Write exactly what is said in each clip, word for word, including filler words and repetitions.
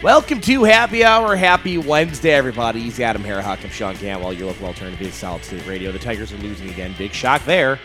Welcome to Happy Hour. Happy Wednesday, everybody. He's Adam Harahawk. I'm Sean Gamwell, your local alternative is Solid State Radio. The Tigers are losing again. Big shock there.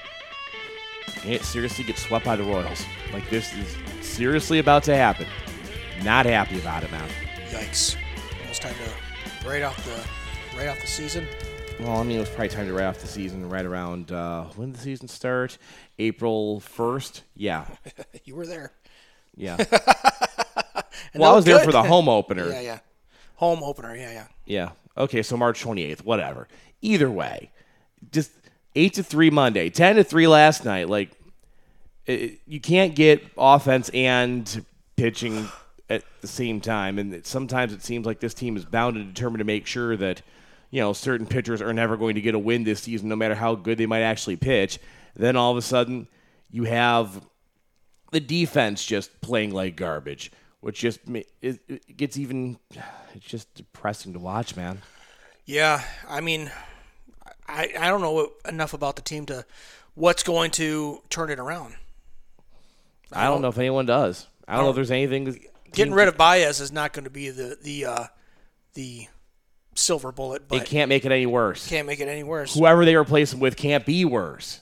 And it seriously gets swept by the Royals. Like, this is seriously about to happen. Not happy about it, man. Yikes. Almost time to write off the right off the season. Well, I mean, it was probably time to write off the season right around, uh, when did the season start? April first? Yeah. You were there. Yeah. Well, I was there good. for the home opener. Yeah, yeah. Home opener, yeah, yeah. Yeah. Okay, so March twenty-eighth, whatever. Either way, just eight to three Monday, ten to three last night. Like, it, you can't get offense and pitching at the same time. And it, sometimes it seems like this team is bound and determined to make sure that, you know, certain pitchers are never going to get a win this season, no matter how good they might actually pitch. Then all of a sudden, you have the defense just playing like garbage, which just it, it gets even, it's just depressing to watch, man. Yeah, I mean, I I don't know enough about the team to what's going to turn it around. I, I don't, don't know if anyone does. I don't, I don't know if there's anything. Getting rid of Baez is not going to be the the uh, the silver bullet. But it can't make it any worse. Can't make it any worse. Whoever they replace him with can't be worse.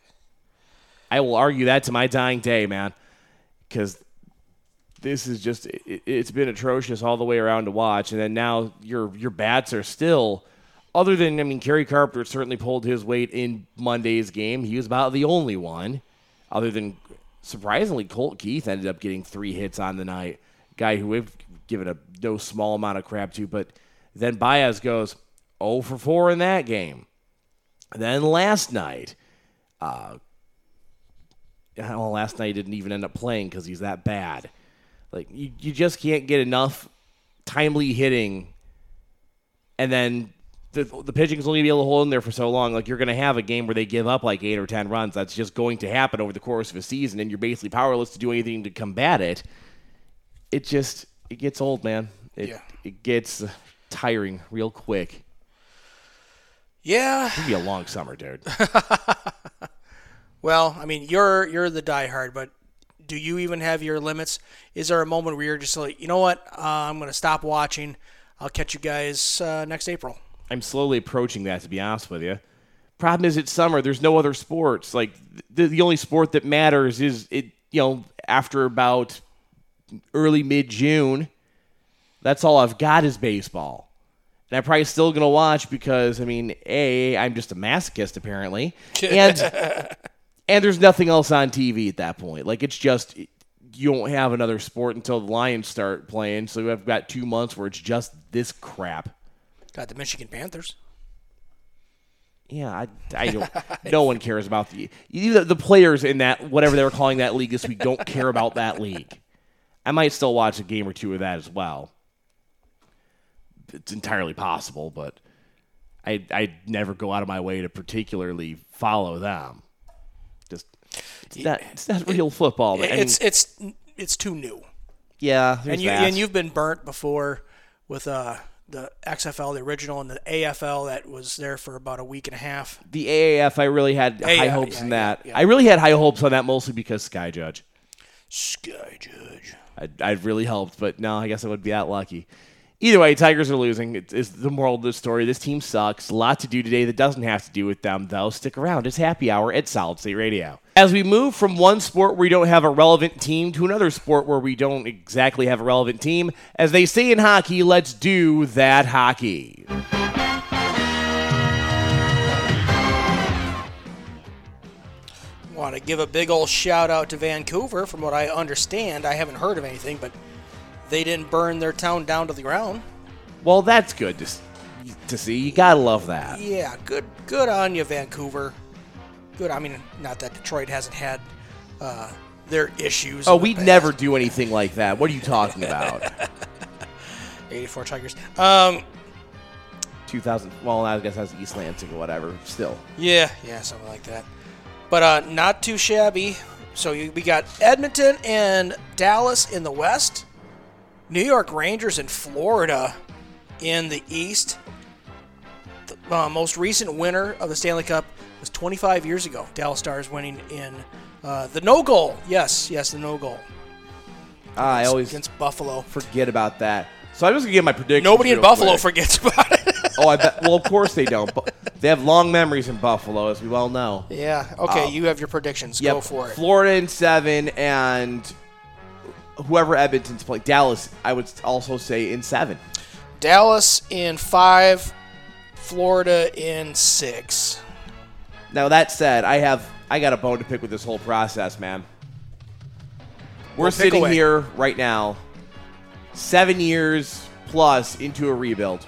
I will argue that to my dying day, man, because this is just it, it's been atrocious all the way around to watch. And then now your your bats are still, other than, I mean, Kerry Carpenter certainly pulled his weight in Monday's game. He was about the only one, other than, surprisingly, Colt Keith ended up getting three hits on the night. Guy who we've given a no small amount of crap to. But then Baez goes oh for four in that game. Then last night, uh, well, last night he didn't even end up playing because he's that bad. Like, you, you just can't get enough timely hitting, and then the the pitching is only going to be able to hold in there for so long. Like, you're going to have a game where they give up like eight or ten runs. That's just going to happen over the course of a season, and you're basically powerless to do anything to combat it. It just, it gets old, man. It, yeah. It gets tiring real quick. Yeah. It'll be a long summer, dude. Well, I mean, you're you're the diehard, but do you even have your limits? Is there a moment where you're just like, you know what, uh, I'm going to stop watching. I'll catch you guys uh, next April. I'm slowly approaching that, to be honest with you. Problem is, it's summer. There's no other sports. Like, the, the only sport that matters is, it. you know, after about early, mid-June, that's all I've got is baseball. And I'm probably still going to watch because, I mean, A, I'm just a masochist, apparently. And and there's nothing else on T V at that point. Like, it's just, you don't have another sport until the Lions start playing. So I've got two months where it's just this crap. Got the Michigan Panthers. Yeah, I, I don't. No one cares about the, the the players in that, whatever they were calling that league this week, don't care about that league. I might still watch a game or two of that as well. It's entirely possible, but I I never go out of my way to particularly follow them. Just it's not it's not real football. I mean, it's it's it's too new. Yeah, and you that. and you've been burnt before with uh the X F L, the original, and the A F L that was there for about a week and a half. The A A F, I really had A- high yeah, hopes yeah, in yeah, that. yeah. I really had high hopes on that mostly because Sky Judge. Sky Judge. I'd, I'd really hoped, but no, I guess I would be that lucky. Either way, Tigers are losing. It's, it's the moral of the story. This team sucks. A lot to do today that doesn't have to do with them, though. Stick around. It's Happy Hour at Solid State Radio. As we move from one sport where we don't have a relevant team to another sport where we don't exactly have a relevant team, as they say in hockey, let's do that hockey. Want to give a big old shout out to Vancouver. From what I understand, I haven't heard of anything, but they didn't burn their town down to the ground. Well, that's good to, to see. You gotta love that. Yeah, good good on you, Vancouver. Good. I mean, not that Detroit hasn't had uh, their issues. Oh, we'd never do anything like that. What are you talking about? eighty-four Tigers. Um, two thousand. Well, I guess that's East Lansing or whatever. Still. Yeah, yeah, something like that. But uh, not too shabby. So you, we got Edmonton and Dallas in the West. New York Rangers and Florida in the East. The uh, most recent winner of the Stanley Cup was twenty-five years ago. Dallas Stars winning in uh, the no goal. Yes, yes, the no goal. Ah, I always against Buffalo. forget about that. So I'm just going to give my prediction. Nobody in real Buffalo quick. forgets about it. Oh, I bet. Well, of course they don't. But they have long memories in Buffalo, as we well know. Yeah. Okay, Uh, you have your predictions. Yep, Go for it. Florida in seven, and whoever Edmonton's playing. Dallas, I would also say in seven. Dallas in five. Florida in six. Now that said, I have I got a bone to pick with this whole process, man. We're Well, pick sitting away. here right now, seven years plus into a rebuild.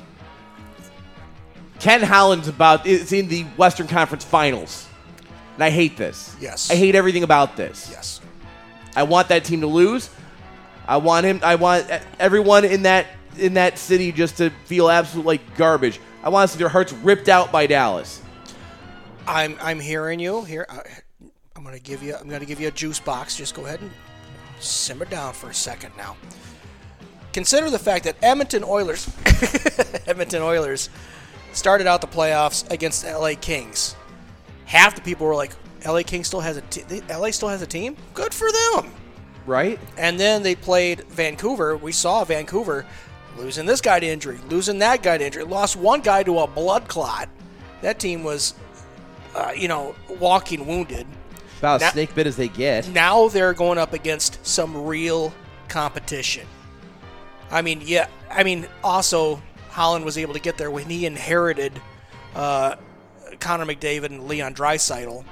Ken Holland's about is in the Western Conference Finals, and I hate this. Yes. I hate everything about this. Yes. I want that team to lose. I want him. I want everyone in that in that city just to feel absolutely like garbage. I want to see their hearts ripped out by Dallas. I'm I'm hearing you here. I, I'm gonna give you I'm gonna give you a juice box. Just go ahead and simmer down for a second now. Consider the fact that Edmonton Oilers, Edmonton Oilers, started out the playoffs against the L A Kings. Half the people were like, "L A Kings still has a te- L A still has a team. Good for them." Right? And then they played Vancouver. We saw Vancouver losing this guy to injury, losing that guy to injury, lost one guy to a blood clot. That team was, uh, you know, walking wounded. About Now- as snake bit as they get. Now they're going up against some real competition. I mean, yeah, I mean, also Holland was able to get there when he inherited uh, Connor McDavid and Leon Draisaitl.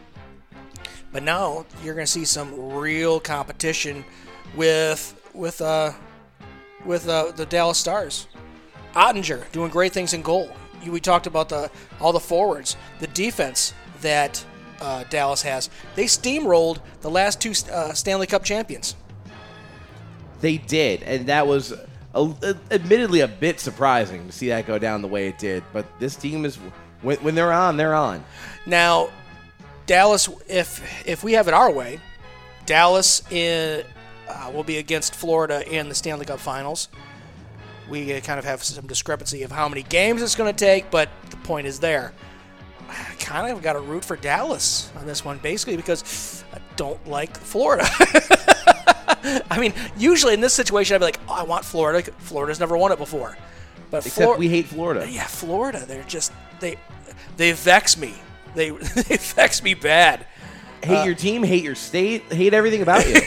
But now you're going to see some real competition with with uh, with uh, the Dallas Stars. Ottinger doing great things in goal. You, we talked about the all the forwards, the defense that uh, Dallas has. They steamrolled the last two uh, Stanley Cup champions. They did, and that was a, a, admittedly a bit surprising to see that go down the way it did. But this team is, when, when they're on, they're on. Now, Dallas, if if we have it our way, Dallas in, uh, will be against Florida in the Stanley Cup Finals. We uh, kind of have some discrepancy of how many games it's going to take, but the point is there. I kind of got to root for Dallas on this one, basically because I don't like Florida. I mean, usually in this situation, I'd be like, oh, I want Florida. Florida's never won it before. But Except Flor- we hate Florida. Yeah, Florida. They're just they they vex me. They they vex me bad. Hate Uh, your team, hate your state, hate everything about you.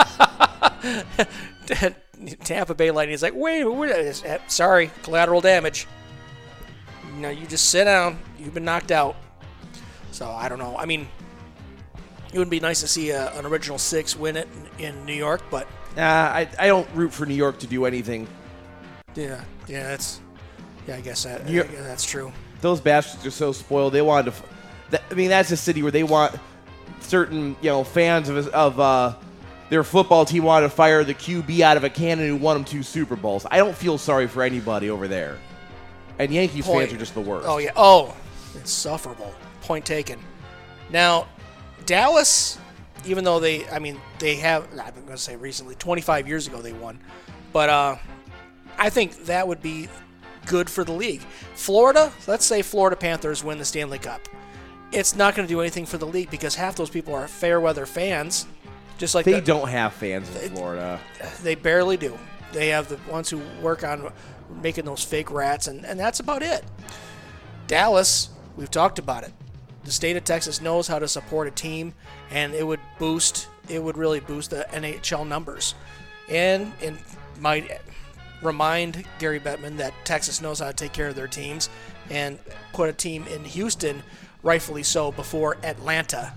Tampa Bay Lightning is like, wait, wait, sorry, collateral damage. No, you just sit down. You've been knocked out. So I don't know. I mean, it would be nice to see a, an original six win it in, in New York, but uh, I, I don't root for New York to do anything. yeah, yeah, that's yeah, I guess that You're- I guess that's true. Those bastards are so spoiled. They wanted to. f- That, I mean, that's a city where they want certain, you know, fans of of uh, their football team wanted to fire the Q B out of a cannon who won them two Super Bowls. I don't feel sorry for anybody over there. And Yankees Point. fans are just the worst. Oh yeah. Oh, insufferable. Point taken. Now, Dallas, even though they, I mean, they have. I'm going to say recently, twenty-five years ago they won, but uh, I think that would be good for the league. Florida, let's say Florida Panthers win the Stanley Cup. It's not going to do anything for the league because half those people are fair weather fans, just like They the- don't have fans in Florida. They barely do. They have the ones who work on making those fake rats, and, and that's about it. Dallas, we've talked about it. The state of Texas knows how to support a team, and it would boost. It would really boost the N H L numbers, and and might remind Gary Bettman that Texas knows how to take care of their teams, and put a team in Houston, rightfully so, before Atlanta.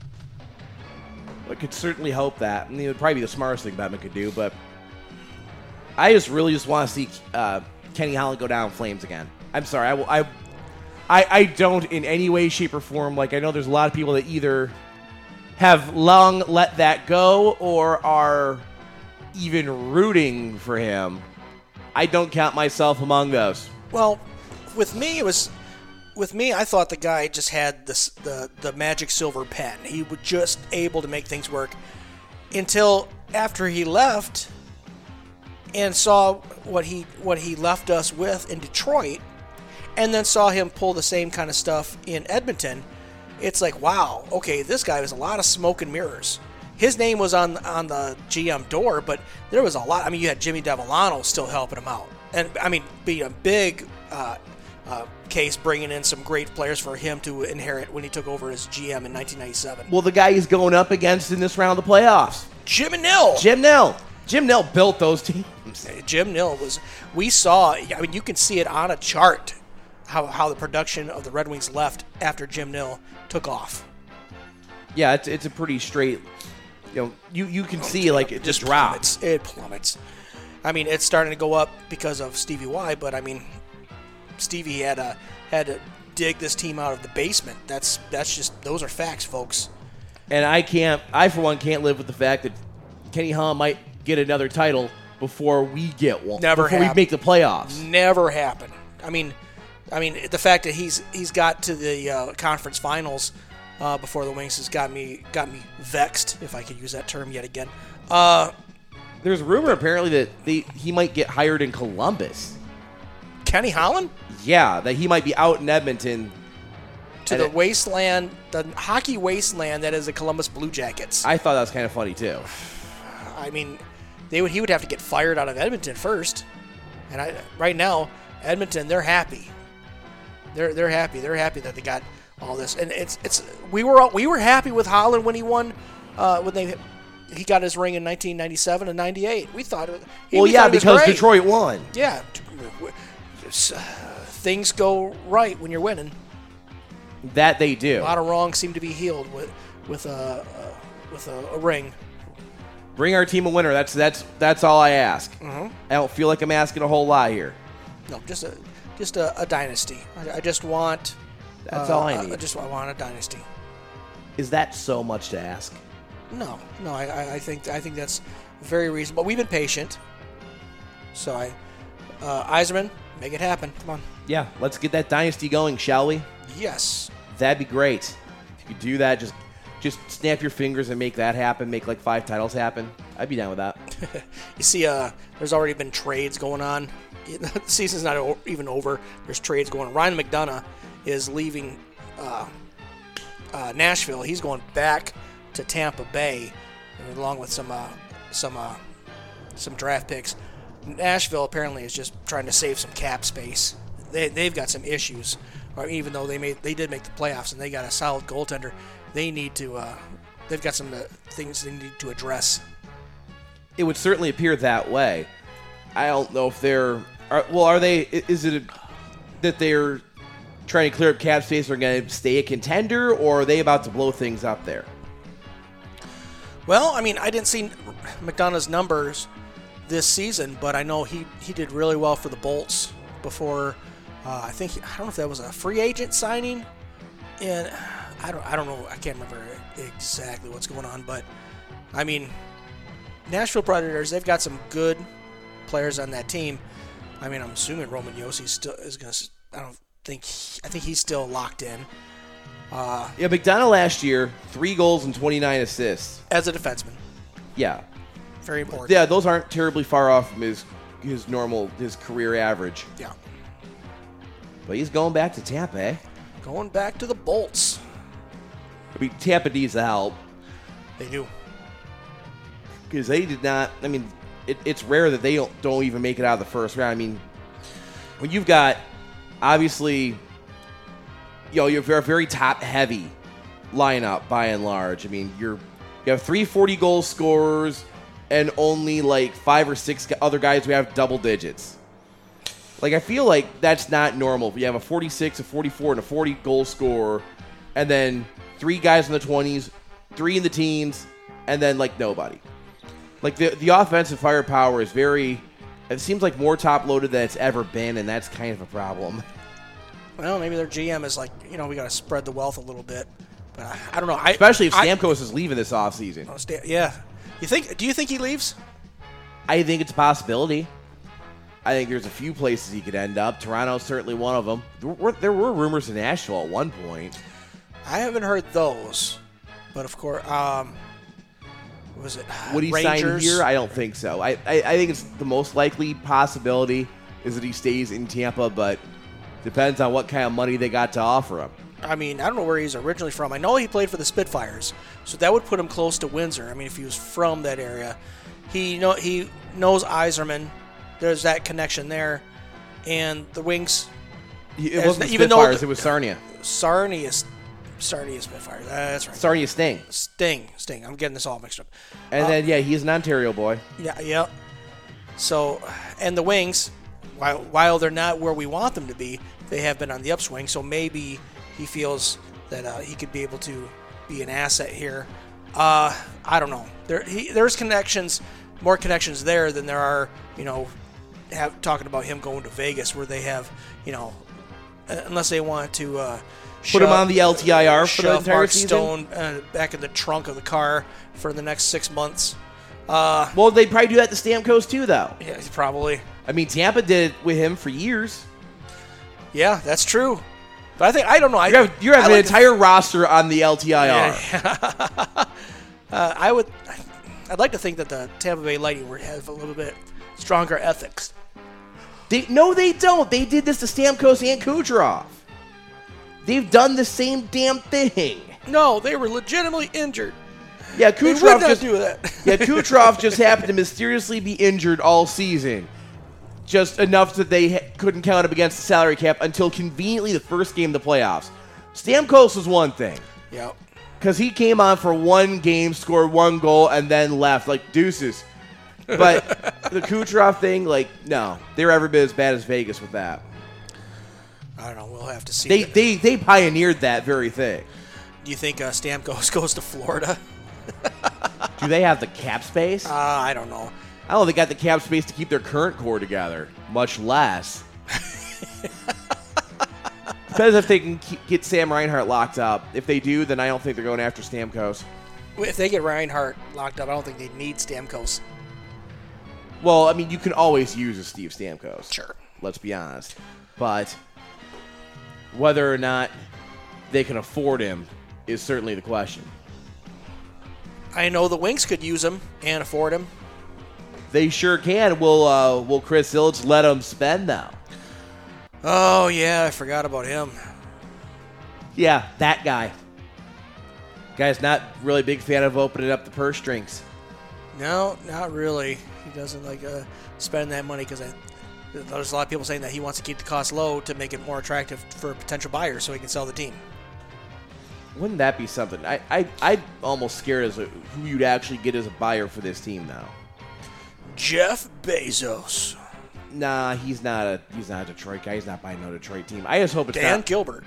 I could certainly hope that. I mean, it would probably be the smartest thing Batman could do, but I just really just want to see uh, Kenny Holland go down in flames again. I'm sorry. I, will- I, I, I don't in any way, shape, or form. Like, I know there's a lot of people that either have long let that go or are even rooting for him. I don't count myself among those. Well, with me, it was with me. I thought the guy just had this the the magic silver pen. He was just able to make things work until after he left and saw what he what he left us with in Detroit, and then saw him pull the same kind of stuff in Edmonton. It's like, wow, okay, this guy has a lot of smoke and mirrors. his name was on on the G M door, but there was a lot. I mean, you had Jimmy Devellano still helping him out, and I mean, being a big uh, uh, case bringing in some great players for him to inherit when he took over as G M in nineteen ninety-seven. Well, the guy he's going up against in this round of the playoffs, Jim Nill. Jim Nill. Jim Nill built those teams. Jim Nill was. We saw. I mean, you can see it on a chart how how the production of the Red Wings left after Jim Nill took off. Yeah, it's it's a pretty straight. You know, you, you can see like it just drops. Plummets. It plummets. I mean, it's starting to go up because of Stevie Y, but I mean, Stevie had a had to dig this team out of the basement. That's that's just those are facts, folks. And I can't, I for one can't live with the fact that Kenny Hahn might get another title before we get one. Never before happen. we make the playoffs. Never happen. I mean, I mean the fact that he's he's got to the uh, conference finals. Uh, before the Wings has got me got me vexed, if I could use that term yet again. Uh, There's a rumor apparently that they, he might get hired in Columbus. Kenny Holland? Yeah, that he might be out in Edmonton. To the it, wasteland, the hockey wasteland that is the Columbus Blue Jackets. I thought that was kind of funny too. I mean, they would he would have to get fired out of Edmonton first. And I, right now, Edmonton, they're happy. They're they're happy. They're happy that they got all this, and it's it's we were we were happy with Holland when he won, uh, when they he got his ring in nineteen ninety-seven and ninety-eight. We thought it. Well, we yeah, thought it was because great. Detroit won. Yeah, uh, things go right when you're winning. That they do. A lot of wrongs seem to be healed with with a uh, with a, a ring. Bring our team a winner. That's that's that's all I ask. Mm-hmm. I don't feel like I'm asking a whole lot here. No, just a just a, a dynasty. I, I just want. That's uh, all I need. I just I want a dynasty. Is that so much to ask? No, no. I, I think I think that's very reasonable. We've been patient, so I, uh, Yzerman, make it happen. Come on. Yeah, let's get that dynasty going, shall we? Yes. That'd be great. If you could do that, just just snap your fingers and make that happen. Make like five titles happen. I'd be down with that. You see, uh, there's already been trades going on. The season's not o- even over. There's trades going on. Ryan McDonough is leaving uh, uh, Nashville. He's going back to Tampa Bay, along with some uh, some uh, some draft picks. Nashville apparently is just trying to save some cap space. They they've got some issues, or even though they made they did make the playoffs and they got a solid goaltender, they need to uh, they've got some uh, things they need to address. It would certainly appear that way. I don't know if they're are, well. Are they? Is it a, that they're trying to clear up cap space? Are going to stay a contender, or are they about to blow things up there? Well, I mean, I didn't see McDonough's numbers this season, but I know he, he did really well for the Bolts before. Uh, I think I don't know if that was a free agent signing, and I don't I don't know. I can't remember exactly what's going on, but I mean, Nashville Predators, they've got some good players on that team. I mean, I'm assuming Roman Josi still is going to. I don't think. He, I think he's still locked in. Uh, Yeah, McDonough last year, three goals and twenty-nine assists. As a defenseman. Yeah. Very important. Yeah, those aren't terribly far off from his his normal, his career average. Yeah. But he's going back to Tampa, eh? Going back to the Bolts. I mean, Tampa needs the help. They do. Because they did not, I mean, it, it's rare that they don't, don't even make it out of the first round. I mean, when you've got, obviously, you know, you're a very top-heavy lineup by and large. I mean, you're you have three forty goal scorers and only like five or six other guys who have double digits. Like, I feel like that's not normal. If you have a forty-six, a forty-four, and a forty goal scorer, and then three guys in the twenties, three in the teens, and then like nobody. Like the the offensive firepower is very. It seems like more top loaded than it's ever been, and that's kind of a problem. Well, maybe their G M is like, you know, we got to spread the wealth a little bit. But I, I don't know. I, Especially if I, Stamkos is leaving this offseason. Oh, Stam- yeah. You think? Do you think he leaves? I think it's a possibility. I think there's a few places he could end up. Toronto's certainly one of them. There were, there were rumors in Nashville at one point. I haven't heard those, but of course, um, what was it? Would he Rangers? sign here? I don't think so. I, I, I think it's the most likely possibility is that he stays in Tampa, but depends on what kind of money they got to offer him. I mean, I don't know where he's originally from. I know he played for the Spitfires, so that would put him close to Windsor. I mean, if he was from that area. He know he knows Iserman. There's that connection there. And the Wings... It wasn't the Spitfires, it was Sarnia. Sarnia, Sarnia Spitfires. That's right. Sarnia Sting. Sting. Sting. I'm getting this all mixed up. And uh, then, yeah, he's an Ontario boy. Yeah, yeah. So, and the Wings, while, while they're not where we want them to be, they have been on the upswing. So maybe he feels that uh, he could be able to be an asset here. Uh, I don't know. There, he, there's connections, more connections there than there are, you know, have, talking about him going to Vegas where they have, you know, unless they want to uh, put shove, him on the L T I R for the entire Mark season. Stone uh, back in the trunk of the car for the next six months. Uh, well, they'd probably do that to Stamkos too, though. Yeah, probably. I mean, Tampa did it with him for years. Yeah, that's true. But I think I don't know. You have, you have I an like entire roster on the L T I R. Yeah. uh, I would. I'd like to think that the Tampa Bay Lightning would have a little bit stronger ethics. They, no, they don't. They did this to Stamkos and Kucherov. They've done the same damn thing. No, they were legitimately injured. Yeah, They Kucherov would not just do that. yeah, Kucherov just happened to mysteriously be injured all season, just enough that they ha- couldn't count him against the salary cap until conveniently the first game of the playoffs. Stamkos was one thing. Yep. Because he came on for one game, scored one goal, and then left like deuces. But the Kucherov thing, like, no, they're every bit as bad as Vegas with that. I don't know. We'll have to see. They they they pioneered that very thing. Do you think uh, Stamkos goes to Florida? Do they have the cap space? Uh, I don't know. I don't think they got the cap space to keep their current core together, much less. Depends if they can keep, get Sam Reinhart locked up. If they do, then I don't think they're going after Stamkos. If they get Reinhart locked up, I don't think they need Stamkos. Well, I mean, you can always use a Steve Stamkos. Sure. Let's be honest. But whether or not they can afford him is certainly the question. I know the Wings could use him and afford him. They sure can. Will uh, Will Chris Ilitch let them spend now? Oh, yeah, I forgot about him. Yeah, that guy. Guy's not really a big fan of opening up the purse strings. No, not really. He doesn't like uh, spend that money because there's a lot of people saying that he wants to keep the cost low to make it more attractive for potential buyers so he can sell the team. Wouldn't that be something? I, I, I'm almost scared as a, who you'd actually get as a buyer for this team now. Jeff Bezos. Nah, he's not a he's not a Detroit guy. He's not buying no Detroit team. I just hope it's Dan not. Gilbert.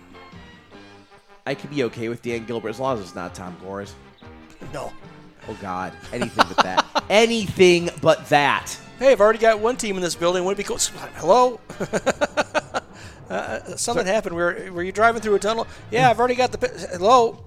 I could be okay with Dan Gilbert as long as it's not Tom Gores. No. Oh, God. Anything but that. Anything but that. Hey, I've already got one team in this building. Wouldn't it be cool? Hello? uh, something So- happened. Were, were you driving through a tunnel? Yeah, I've already got the... pi- Hello?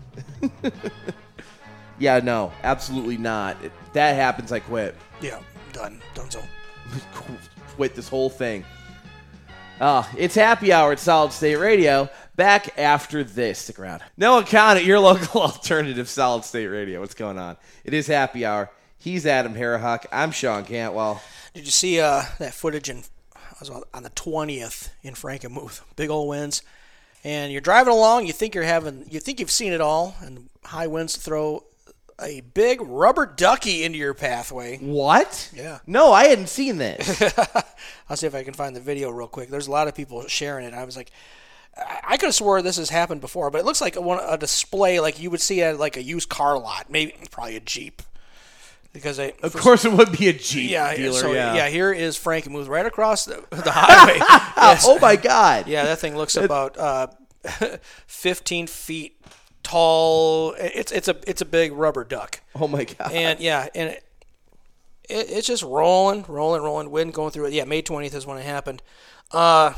Yeah, no, absolutely not. If that happens, I quit. Yeah, done. Done so. Quit this whole thing. Uh, it's happy hour at Solid State Radio. Back after this. Stick around. Noah Conant, your local alternative Solid State Radio. What's going on? It is happy hour. He's Adam Harahawk. I'm Sean Cantwell. Did you see uh, that footage in, I was on the twentieth in Frankenmuth? Big old winds. And you're driving along, you think you're having, you think you've seen it all, and high winds throw a big rubber ducky into your pathway. What? Yeah. No, I hadn't seen this. I'll see if I can find the video real quick. There's a lot of people sharing it. I was like, I could have swore this has happened before, but it looks like a, one, a display like you would see at like a used car lot, maybe probably a Jeep. Because I, Of course, it would be a Jeep yeah, dealer. so, yeah. yeah, here is Frankenmuth right across the, the highway. Yes. Oh my God. Yeah, that thing looks about uh, fifteen feet tall. It's it's a it's a big rubber duck. Oh my God. And yeah, and it, it it's just rolling, rolling, rolling. Wind going through it. Yeah, May twentieth is when it happened. Uh,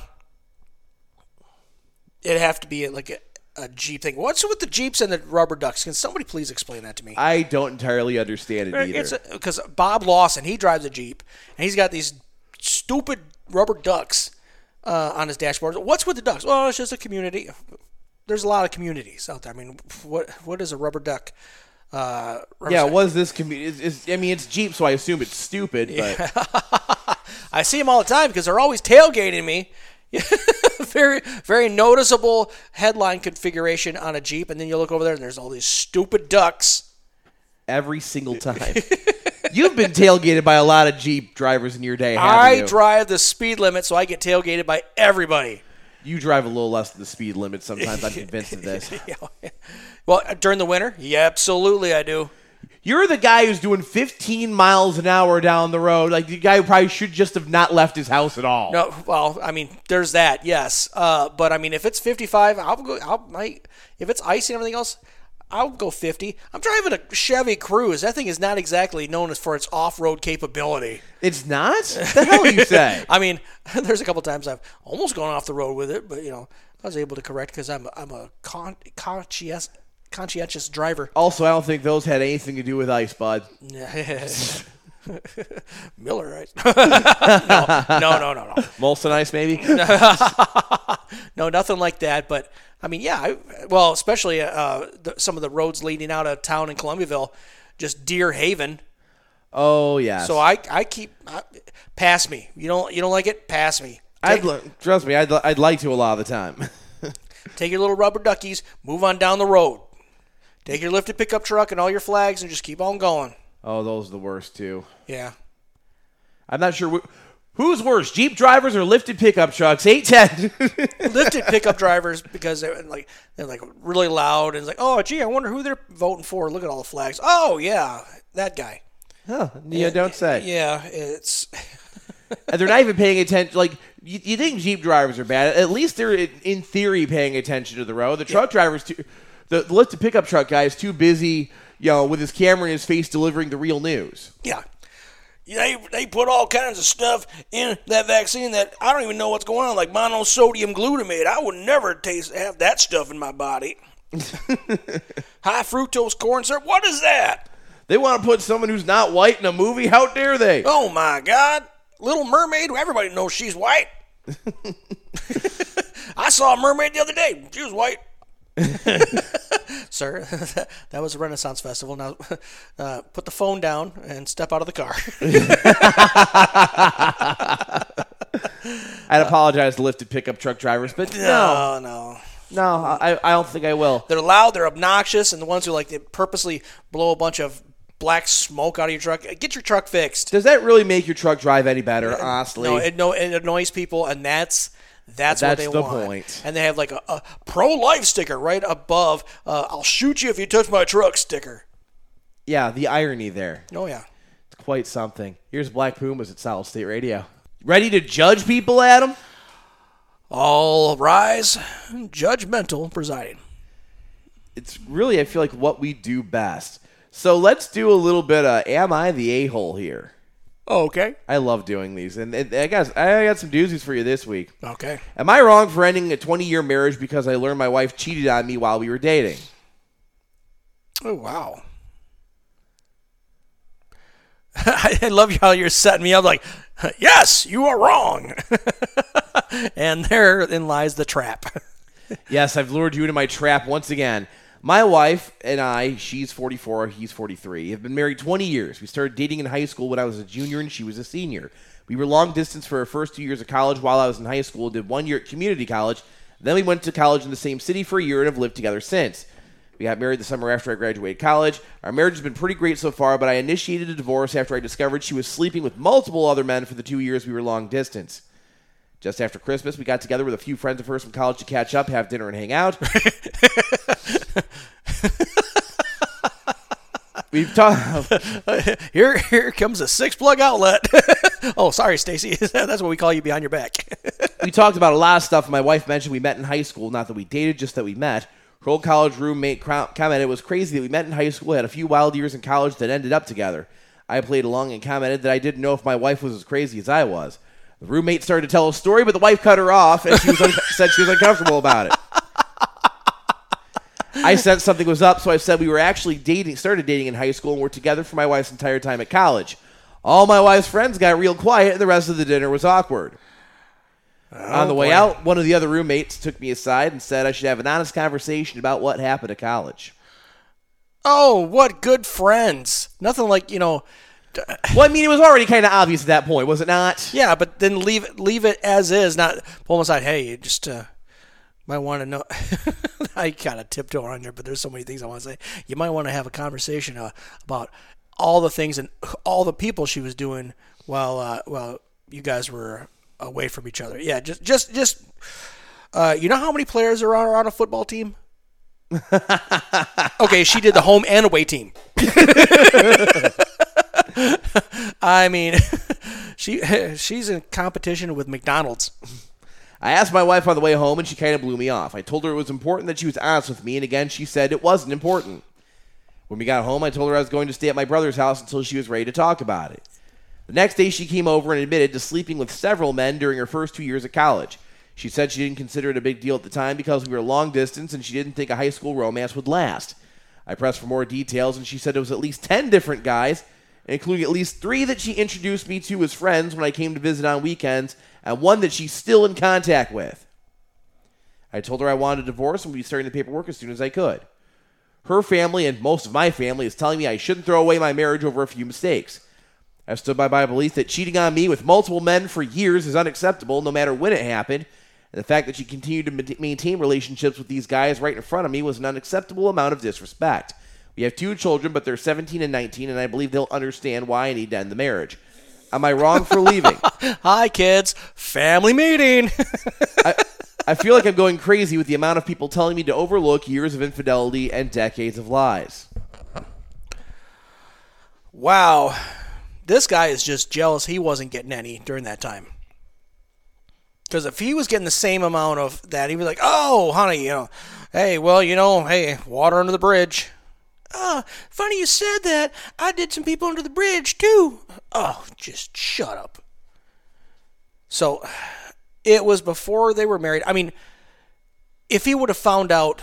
it'd have to be like a, a Jeep thing. What's with the Jeeps and the rubber ducks? Can somebody please explain that to me? I don't entirely understand it either. Because Bob Lawson, he drives a Jeep, and he's got these stupid rubber ducks uh, on his dashboard. What's with the ducks? Well, it's just a community. There's a lot of communities out there. I mean, what what is a rubber duck? Uh, Yeah, was this community? I mean, it's Jeep, so I assume it's stupid. But I see them all the time because they're always tailgating me. very, very noticeable headline configuration on a Jeep, and then you look over there and there's all these stupid ducks. Every single time. You've been tailgated by a lot of Jeep drivers in your day, haven't I you? drive the speed limit, so I get tailgated by everybody. You drive a little less than the speed limit sometimes. I'm convinced of this. Yeah. Well, during the winter? Yeah, absolutely I do. You're the guy who's doing fifteen miles an hour down the road, like the guy who probably should just have not left his house at all. No, well, I mean, there's that, yes. Uh, but I mean, if it's fifty-five, I'll go. I'll might. If it's icy and everything else, I'll go fifty. I'm driving a Chevy Cruze. That thing is not exactly known as for its off-road capability. It's not? What the hell you say? I mean, there's a couple times I've almost gone off the road with it, but you know, I was able to correct because I'm I'm a con- conscientious conscientious driver. Also, I don't think those had anything to do with ice, bud. Miller, right? no, no, no, no, no. Molson Ice, maybe? No, nothing like that. But I mean, yeah. I, well, especially uh, the, some of the roads leading out of town in Columbiaville, just Deer Haven. Oh yes. So I, I keep I, pass me. You don't, you don't like it? Pass me. I'd l- trust me. I'd, l- I'd like to a lot of the time. Take your little rubber duckies, move on down the road. Take your lifted pickup truck and all your flags, and just keep on going. Oh, those are the worst too. Yeah. I'm not sure wh- who's worse, Jeep drivers or lifted pickup trucks. eight ten Lifted pickup drivers because they're like they're like really loud and it's like, oh gee, I wonder who they're voting for. Look at all the flags. Oh yeah, that guy. Huh, yeah, don't say. Yeah, it's. And they're not even paying attention. Like you, you think Jeep drivers are bad? At least they're in theory paying attention to the road. The truck yeah. drivers, too, the, the lifted pickup truck guy is too busy, you know, with his camera in his face delivering the real news. Yeah. They they put all kinds of stuff in that vaccine that I don't even know what's going on, like monosodium glutamate. I would never taste have that stuff in my body. High fructose corn syrup. What is that? They want to put someone who's not white in a movie. How dare they? Oh my God! Little Mermaid. Everybody knows she's white. I saw a mermaid the other day. She was white. Sir, that was a Renaissance Festival. Now, uh, put the phone down and step out of the car. I'd apologize to lifted pickup truck drivers, but no, no, no, no, I, I don't think I will. They're loud, they're obnoxious, and the ones who like they purposely blow a bunch of black smoke out of your truck. Get your truck fixed. Does that really make your truck drive any better? Honestly, no. It, no, it annoys people, and that's. That's, That's what they the want. point. And they have like a, a pro-life sticker right above. Uh, I'll shoot you if you touch my truck sticker. Yeah, the irony there. Oh, yeah. It's quite something. Here's Black Pumas at Solid State Radio. Ready to judge people, Adam? All rise. Judgmental presiding. It's really, I feel like, what we do best. So let's do a little bit of Am I the A-hole here? Oh, okay. I love doing these. And, and I guess I got some doozies for you this week. Okay. Am I wrong for ending a twenty-year marriage because I learned my wife cheated on me while we were dating? Oh, wow. I love how you're setting me up like, yes, you are wrong. And therein lies the trap. Yes, I've lured you into my trap once again. My wife and I, she's forty-four, he's forty-three, have been married twenty years. We started dating in high school when I was a junior and she was a senior. We were long distance for our first two years of college while I was in high school, did one year at community college. Then we went to college in the same city for a year and have lived together since. We got married the summer after I graduated college. Our marriage has been pretty great so far, but I initiated a divorce after I discovered she was sleeping with multiple other men for the two years we were long distance. Just after Christmas, we got together with a few friends of hers from college to catch up, have dinner, and hang out. We've talked. Here, here comes a six-plug outlet. Oh, sorry, Stacy. That's what we call you behind your back. We talked about a lot of stuff. My wife mentioned we met in high school. Not that we dated, just that we met. Her old college roommate commented it was crazy that we met in high school, had a few wild years in college that ended up together. I played along and commented that I didn't know if my wife was as crazy as I was. The roommate started to tell a story, but the wife cut her off, and she was un- said she was uncomfortable about it. I sensed something was up, so I said we were actually dating, started dating in high school, and were together for my wife's entire time at college. All my wife's friends got real quiet, and the rest of the dinner was awkward. Oh, On the way boy. out, one of the other roommates took me aside and said I should have an honest conversation about what happened at college. Oh, what good friends. Nothing like, you know, Well, I mean, it was already kind of obvious at that point, was it not? Yeah, but then leave it, leave it as is, not pull them aside. Hey, you just uh, might want to know. I kind of tiptoe on there, but there's so many things I want to say. You might want to have a conversation uh, about all the things and all the people she was doing while uh, while you guys were away from each other. Yeah, just just just. Uh, you know how many players are on, are on a football team? Okay, she did the home and away team. I mean, she she's in competition with McDonald's. I asked my wife on the way home, and she kind of blew me off. I told her it was important that she was honest with me, and again, she said it wasn't important. When we got home, I told her I was going to stay at my brother's house until she was ready to talk about it. The next day, she came over and admitted to sleeping with several men during her first two years at college. She said she didn't consider it a big deal at the time because we were long distance, and she didn't think a high school romance would last. I pressed for more details, and she said it was at least ten different guys, including at least three that she introduced me to as friends when I came to visit on weekends, and one that she's still in contact with. I told her I wanted a divorce and would be starting the paperwork as soon as I could. Her family and most of my family is telling me I shouldn't throw away my marriage over a few mistakes. I've stood by my belief that cheating on me with multiple men for years is unacceptable no matter when it happened, and the fact that she continued to maintain relationships with these guys right in front of me was an unacceptable amount of disrespect. We have two children, but they're seventeen and nineteen, and I believe they'll understand why I need to end the marriage. Am I wrong for leaving? Hi, kids. Family meeting. I, I feel like I'm going crazy with the amount of people telling me to overlook years of infidelity and decades of lies. Wow. This guy is just jealous he wasn't getting any during that time. Because if he was getting the same amount of that, he'd be like, oh, honey, you know, hey, well, you know, hey, water under the bridge. Oh, funny you said that. I did some people under the bridge, too. Oh, just shut up. So, it was before they were married. I mean, if he would have found out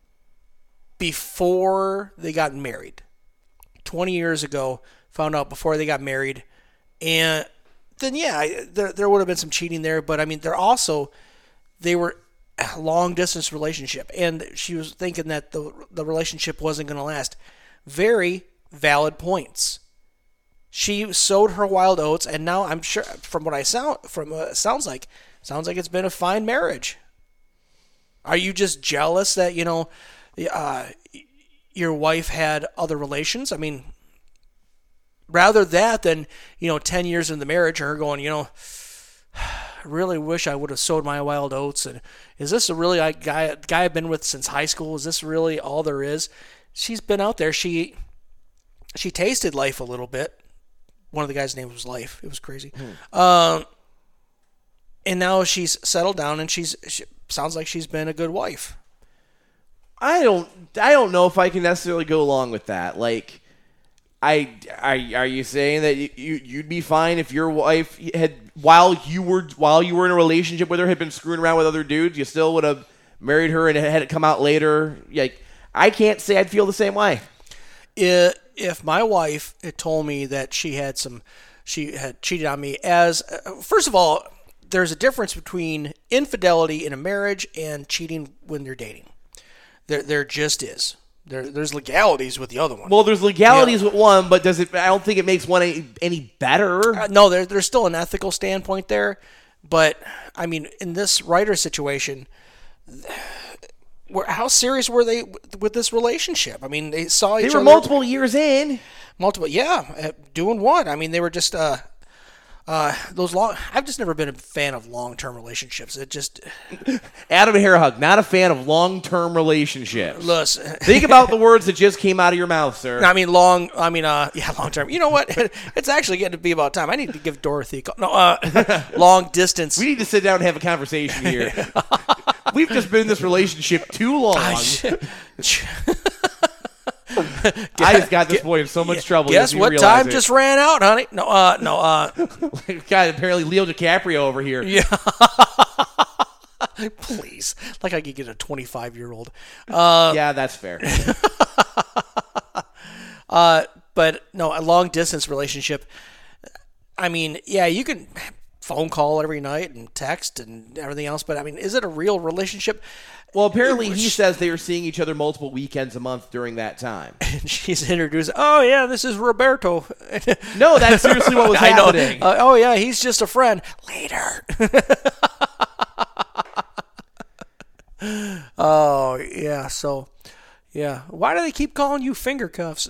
before they got married, twenty years ago, found out before they got married, and then, yeah, there, there would have been some cheating there. But, I mean, they're also, they were a long-distance relationship, and she was thinking that the the relationship wasn't going to last. Very valid points. She sowed her wild oats, and now I'm sure, from what I sound, from what it sounds like, sounds like it's been a fine marriage. Are you just jealous that, you know, uh, your wife had other relations? I mean, rather that than, you know, ten years in the marriage, her going, you know, I really wish I would have sowed my wild oats. And is this a really a guy guy I've been with since high school? Is this really all there is? She's been out there. She she tasted life a little bit. One of the guys' names was Life. It was crazy. Hmm. Um, and now she's settled down, and she's she, sounds like she's been a good wife. I don't I don't know if I can necessarily go along with that. Like, I are, are you saying that you, you you'd be fine if your wife had while you were while you were in a relationship with her had been screwing around with other dudes, you still would have married her and had it come out later? Like, I can't say I'd feel the same way. It, if my wife had told me that she had some, she had cheated on me, as uh, first of all, there's a difference between infidelity in a marriage and cheating when they're dating. There, there just is. There, there's legalities with the other one. Well, there's legalities yeah. with one, but does it? I don't think it makes one any, any better. Uh, no, there, there's still an ethical standpoint there, but I mean, in this writer situation, where, how serious were they with this relationship? I mean, they saw each other. They were multiple years in. Multiple, yeah, doing what? I mean, they were just uh, uh, those long. I've just never been a fan of long-term relationships. It just Adam Hairhug, not a fan of long-term relationships. Listen, think about the words that just came out of your mouth, sir. I mean, long. I mean, uh, yeah, long-term. You know what? It's actually getting to be about time. I need to give Dorothy a call. No, uh, long distance. We need to sit down and have a conversation here. We've just been in this relationship too long. I, I just got this boy in so much trouble. Guess what time it. just ran out, honey? No, uh, no, uh. God, apparently Leo DiCaprio over here. Yeah. Please. Like I could get a twenty-five-year-old. Uh, yeah, that's fair. uh, but, no, a long-distance relationship, I mean, yeah, you can phone call every night and text and everything else. But I mean, is it a real relationship? Well, apparently he says they are seeing each other multiple weekends a month during that time. And she's introduced, oh, yeah, this is Roberto. No, that's seriously what was I happening. know. Uh, oh, yeah, he's just a friend. Later. Oh, yeah, so, yeah. Why do they keep calling you finger cuffs?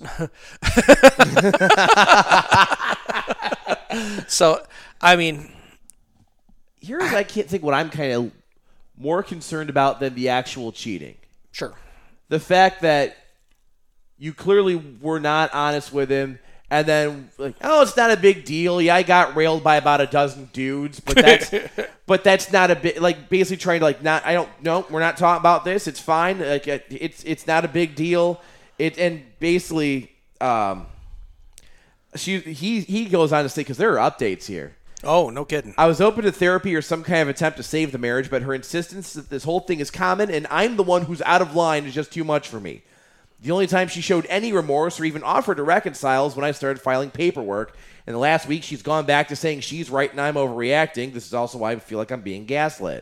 So, I mean. Here's, I can't think what I'm kind of more concerned about than the actual cheating. Sure. The fact that you clearly were not honest with him, and then like, oh, it's not a big deal. Yeah, I got railed by about a dozen dudes, but that's but that's not a bit like basically trying to like not. I don't no, we're not talking about this. It's fine. Like it's it's not a big deal. It and basically, um, she he he goes on to say because there are updates here. Oh, no kidding. I was open to therapy or some kind of attempt to save the marriage, but her insistence that this whole thing is common and I'm the one who's out of line is just too much for me. The only time she showed any remorse or even offered to reconcile is when I started filing paperwork. And the last week, she's gone back to saying she's right and I'm overreacting. This is also why I feel like I'm being gaslit.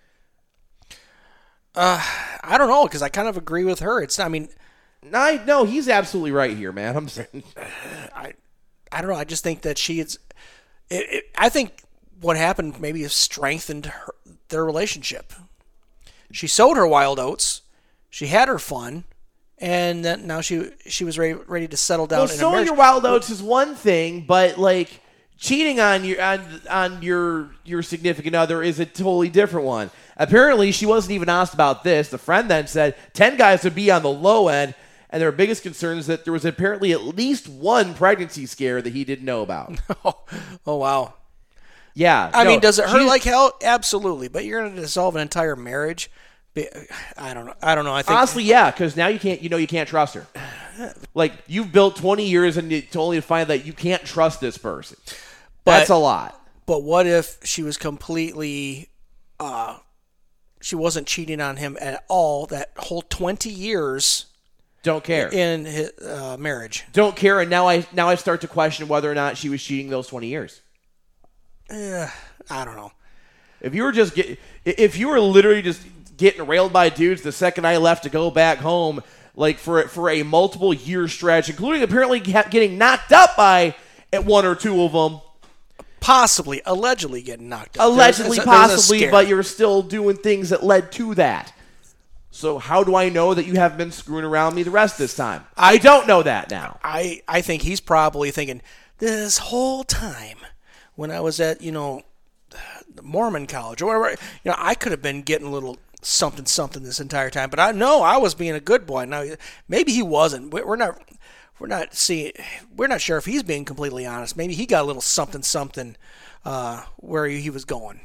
Uh, I don't know, because I kind of agree with her. It's, I mean... I, no, he's absolutely right here, man. I'm saying... I, I don't know. I just think that she is... It, it, I think what happened maybe has strengthened her, their relationship. She sowed her wild oats. She had her fun. And then now she she was ready, ready to settle down. Well, in sowing a marriage. your wild oats is one thing, but like cheating on your on, on your your significant other is a totally different one. Apparently, she wasn't even honest about this. The friend then said ten guys would be on the low end, and their biggest concern is that there was apparently at least one pregnancy scare that he didn't know about. oh, oh, wow. Yeah. I no, mean, does it hurt she's- like hell? Absolutely. But you're going to dissolve an entire marriage? I don't know. I don't know. I think Honestly, yeah, because now you can't. You know, you can't trust her. Like you've built twenty years, and you only to find that you can't trust this person. That's But- a lot. But what if she was completely, uh, she wasn't cheating on him at all that whole twenty years Don't care. in his uh, marriage? Don't care. And now I now I start to question whether or not she was cheating those twenty years. Eh, I don't know. If you were just get, if you were literally just getting railed by dudes the second I left to go back home, like for for a multiple year stretch, including apparently getting knocked up by at one or two of them. Possibly, allegedly getting knocked out. Allegedly, There's a- there's a possibly, scare. but you're still doing things that led to that. So how do I know that you haven't been screwing around me the rest of this time? I don't know that now. I, I think he's probably thinking, this whole time when I was at, you know, the Mormon college or whatever, you know, I could have been getting a little something, something this entire time. But I know I was being a good boy. Now, maybe he wasn't. We're not... We're not seeing. We're not sure if he's being completely honest. Maybe he got a little something, something, uh, where he, he was going.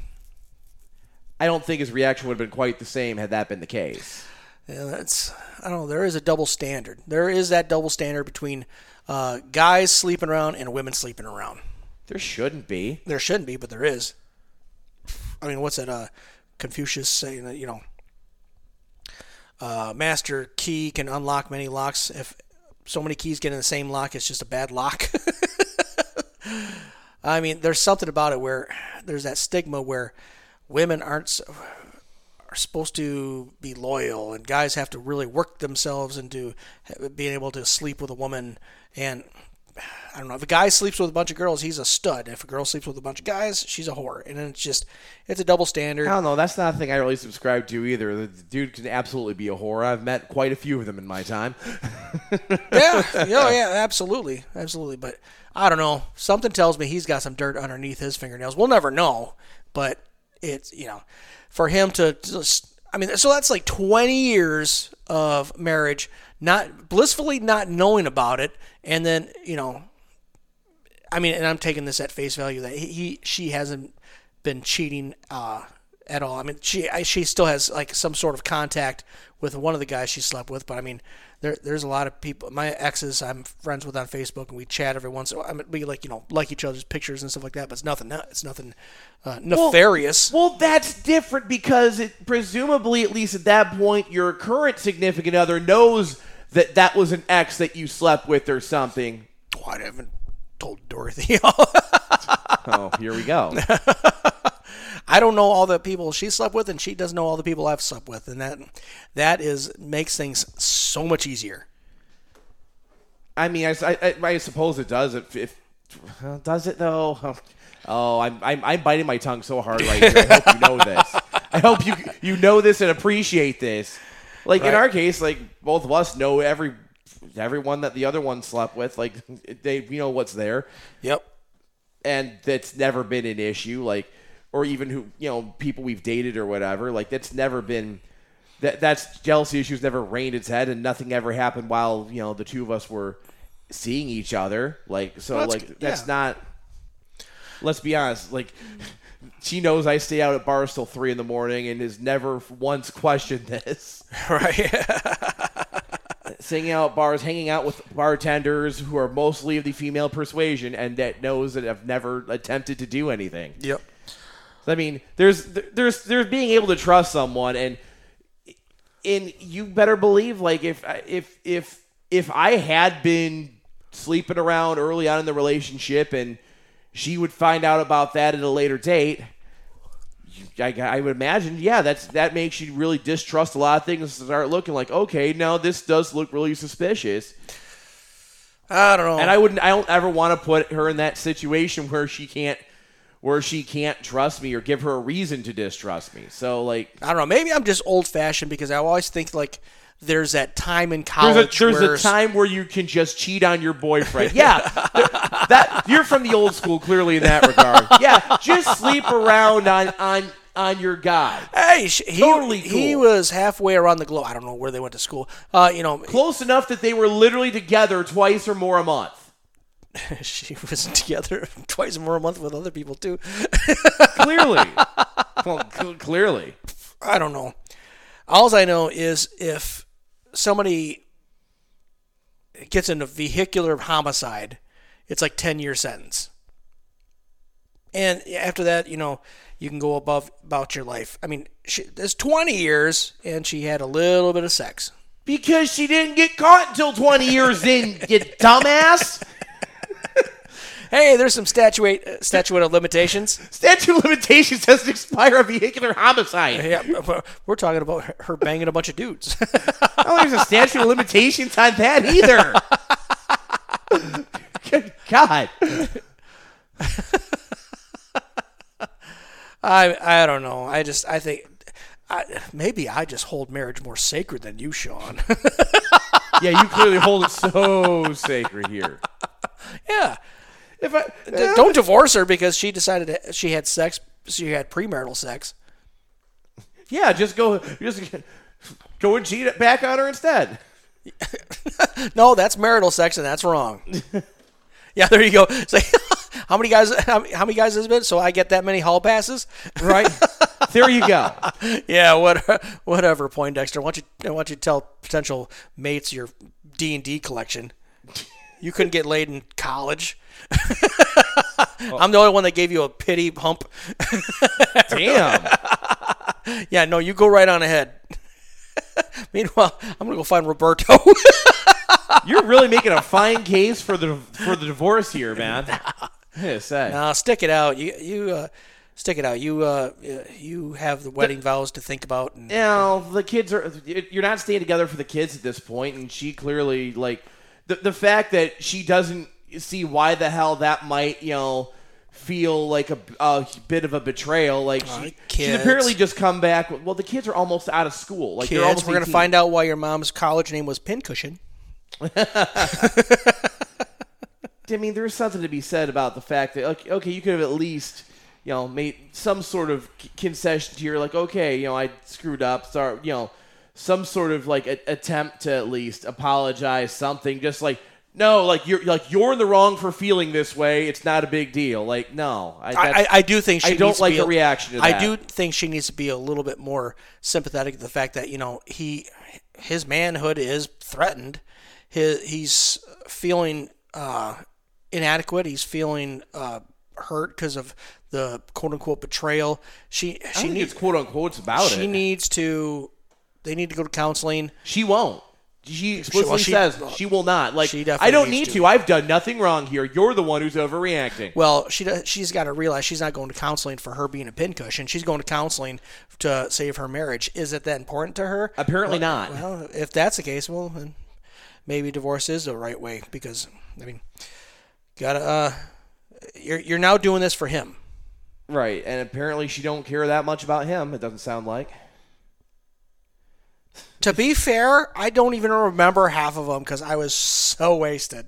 I don't think his reaction would have been quite the same had that been the case. Yeah, that's. I don't know. There is a double standard. There is that double standard between uh, guys sleeping around and women sleeping around. There shouldn't be. There shouldn't be, but there is. I mean, what's that? Uh, Confucius saying that you know, uh, master key can unlock many locks. If so many keys get in the same lock, it's just a bad lock. I mean, there's something about it where there's that stigma where women aren't are supposed to be loyal, and guys have to really work themselves into being able to sleep with a woman. And I don't know, if a guy sleeps with a bunch of girls, he's a stud. If a girl sleeps with a bunch of guys, she's a whore. And it's just, it's a double standard. I don't know. That's not a thing I really subscribe to either. The dude can absolutely be a whore. I've met quite a few of them in my time. Yeah, oh, yeah, absolutely, absolutely. But I don't know. Something tells me he's got some dirt underneath his fingernails. We'll never know. But it's, you know, for him to just, I mean, so that's like twenty years of marriage, not blissfully not knowing about it, and then, you know, I mean, and I'm taking this at face value that he, he she hasn't been cheating uh, at all. I mean, she I, she still has like some sort of contact with one of the guys she slept with, but I mean, there there's a lot of people. My exes I'm friends with on Facebook, and we chat every once. I mean, we like you know like each other's pictures and stuff like that, but it's nothing. It's nothing uh, nefarious. Well, well, that's different because it presumably, at least at that point, your current significant other knows that that was an ex that you slept with or something. Oh, I haven't told Dorothy. Oh, here we go. I don't know all the people she slept with, and she doesn't know all the people I've slept with, and that that is makes things so much easier. I mean, I, I, I suppose it does. If, if well, does it though? Oh, I'm, I'm I'm biting my tongue so hard right here. I hope you know this. I hope you you know this and appreciate this. Like right. In our case, like both of us know every everyone that the other one slept with. Like they, you know what's there. Yep. And that's never been an issue. Like, or even who you know people we've dated or whatever. Like that's never been. That that's jealousy issues never rained its head, and nothing ever happened while you know the two of us were seeing each other. Like so, well, that's like good. That's yeah. not. Let's be honest. Like she knows I stay out at bars till three in the morning, and has never once questioned this. Right. Singing out at bars, hanging out with bartenders who are mostly of the female persuasion, and that knows that I've never attempted to do anything. Yep. I mean, there's there's there's being able to trust someone and. And you better believe, like, if if if if I had been sleeping around early on in the relationship and she would find out about that at a later date, I, I would imagine, yeah, that's that makes you really distrust a lot of things and start looking like, okay, now this does look really suspicious. I don't know. And I wouldn't, I don't ever want to put her in that situation where she can't. Where she can't trust me or give her a reason to distrust me. So, like... I don't know. Maybe I'm just old-fashioned because I always think, like, there's that time in college There's a, there's where... a time where you can just cheat on your boyfriend. Yeah. that You're from the old school, clearly, in that regard. Yeah, just sleep around on, on, on your guy. Hey, he, totally cool. He was halfway around the globe. I don't know where they went to school. Uh, you know, Close enough that they were literally together twice or more a month. She was together twice more a month with other people, too. Clearly. Well, cl- clearly. I don't know. All I know is if somebody gets in a vehicular homicide, it's like ten-year sentence. And after that, you know, you can go above about your life. I mean, she, there's twenty years, and she had a little bit of sex. Because she didn't get caught until twenty years in, you dumbass. Hey, there's some statute statute of limitations. Statute of limitations doesn't expire on vehicular homicide. Yeah, we're talking about her banging a bunch of dudes. Oh, there's a statute of limitations on that either. Good God. I I don't know. I just I think I, maybe I just hold marriage more sacred than you, Sean. Yeah, you clearly hold it so sacred here. Yeah. If I, uh, Don't divorce her because she decided to, she had sex. She had premarital sex. Yeah, just go, just go and cheat back on her instead. No, that's marital sex, and that's wrong. Yeah, there you go. Say, how many guys? How, how many guys has it been? So I get that many hall passes, right? There you go. Yeah, what, whatever, Poindexter. Why don't you, why don't you tell potential mates your D and D collection? You couldn't get laid in college. Oh. I'm the only one that gave you a pity hump. Damn. Yeah, no, you go right on ahead. Meanwhile, I'm gonna go find Roberto. You're really making a fine case for the for the divorce here, man. I gotta say. No, stick it out. You you uh, stick it out. You uh, you have the wedding the, vows to think about. And, you know, the kids are. You're not staying together for the kids at this point, and she clearly like the the fact that she doesn't see why the hell that might, you know, feel like a, a bit of a betrayal. Like uh, she, she's apparently just come back. Well, the kids are almost out of school. Like kids, they're almost we're gonna find out why your mom's college name was Pincushion. I mean, there's something to be said about the fact that okay, okay, you could have at least, you know, made some sort of concession to your like, okay, you know, I screwed up. Start, you know, some sort of like a, attempt to at least apologize, something. Just like. No, like you're like you're in the wrong for feeling this way. It's not a big deal. Like no, I I, I do think she I don't needs like to be the reaction to that. I do think she needs to be a little bit more sympathetic to the fact that you know he his manhood is threatened. His, he's feeling uh, inadequate. He's feeling uh, hurt because of the quote unquote betrayal. She I she think needs it's quote unquote about she it. needs to. They need to go to counseling. She won't. She explicitly well, she- says she will not. Like, she definitely I don't needs need to. to. I've done nothing wrong here. You're the one who's overreacting. Well, she does, she's got to realize she's not going to counseling for her being a pincushion. She's going to counseling to save her marriage. Is it that important to her? Apparently not. Well, if that's the case, well, then maybe divorce is the right way because, I mean, gotta. Uh, you're you're now doing this for him. Right, and apparently she don't care that much about him, it doesn't sound like. To be fair, I don't even remember half of them because I was so wasted.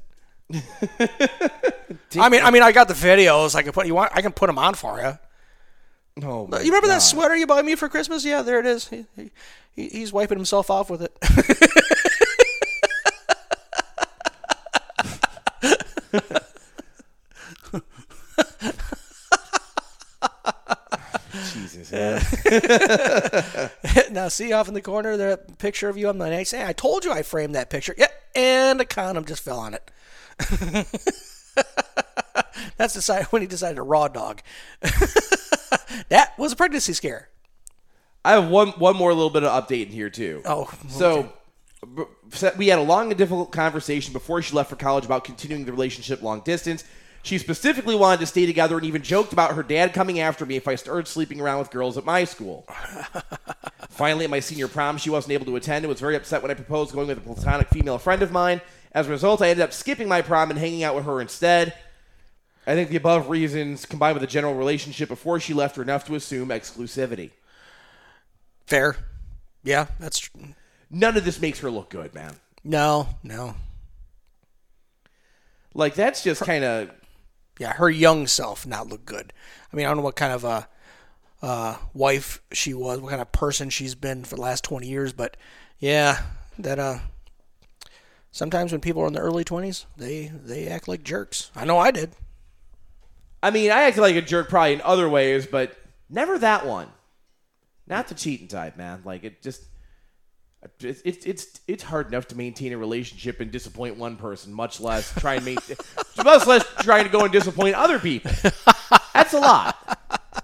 I mean, I mean, I got the videos. I can put you want. I can put them on for you. Oh, my You remember God. that sweater you bought me for Christmas? Yeah, there it is. He, he, he's wiping himself off with it. Jesus, man. Now, see off in the corner, the picture of you on the next. Hey, I told you I framed that picture. Yeah, and a condom just fell on it. That's decided when he decided to raw dog. That was a pregnancy scare. I have one one more little bit of update in here, too. Oh, okay. So, b- we had a long and difficult conversation before she left for college about continuing the relationship long distance. She specifically wanted to stay together and even joked about her dad coming after me if I started sleeping around with girls at my school. Finally, at my senior prom, she wasn't able to attend and was very upset when I proposed going with a platonic female friend of mine. As a result, I ended up skipping my prom and hanging out with her instead. I think the above reasons, combined with the general relationship before she left, are enough to assume exclusivity. Fair. Yeah, that's tr- None of this makes her look good, man. no, no. Like, that's just kind of... Yeah, her young self not look good. I mean, I don't know what kind of a uh, wife she was, what kind of person she's been for the last twenty years, but yeah, that uh, sometimes when people are in their early twenties, they they act like jerks. I know I did. I mean, I acted like a jerk probably in other ways, but never that one. Not the cheating type, man. Like, it just... It's it's it's it's hard enough to maintain a relationship and disappoint one person, much less try and make, much less trying to go and disappoint other people. That's a lot.